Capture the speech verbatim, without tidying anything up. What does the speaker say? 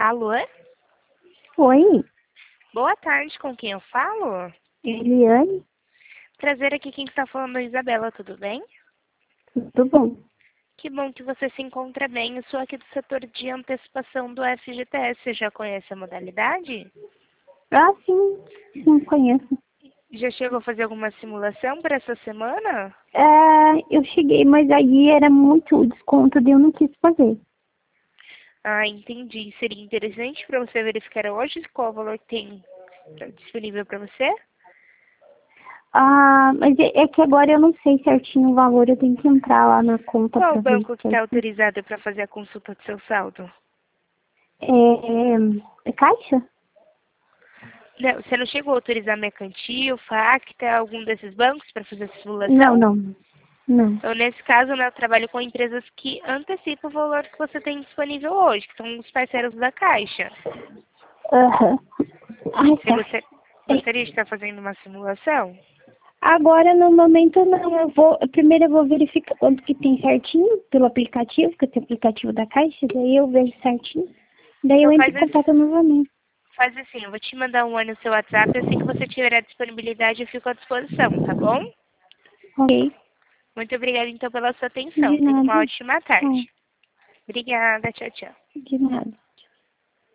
Alô? Oi, Boa tarde, com quem eu falo? Eliane, Prazer, aqui quem está falando é a Isabela, tudo bem? tudo bom? Que bom que você se encontra bem. Eu sou aqui do setor de antecipação do F G T S. Você já conhece a modalidade? Ah, sim, não conheço. Já chegou a fazer alguma simulação para essa semana? É, eu cheguei, mas aí era muito o desconto, daí eu não quis fazer. Ah, entendi. Seria interessante para você verificar hoje qual o valor que tem disponível para você? Ah, mas é, é que agora eu não sei certinho o valor, eu tenho que entrar lá na conta Qual o pra ver banco que está certinho. autorizado para fazer a consulta do seu saldo? É, é caixa? Não, você não chegou a autorizar Mercantil, Facta, algum desses bancos para fazer a Não, simulação? não, não. Então, nesse caso, né, eu trabalho com empresas que antecipam o valor que você tem disponível hoje, que são os parceiros da Caixa. Aham. Ah, Você tá. gostaria, É, gostaria de estar fazendo uma simulação? agora, no momento, não. Eu vou, primeiro eu vou verificar quanto que tem certinho pelo aplicativo, que eu tenho o aplicativo da Caixa, daí eu vejo certinho. Daí eu Então, entro faz em assim, contato novamente. faz assim, eu vou te mandar um oi no seu WhatsApp, assim que você tiver a disponibilidade, eu fico à disposição, tá bom? Ok. Muito obrigada, então, pela sua De atenção. Tenha uma nada. ótima Tchau. tarde. Obrigada, tchau, tchau. De nada.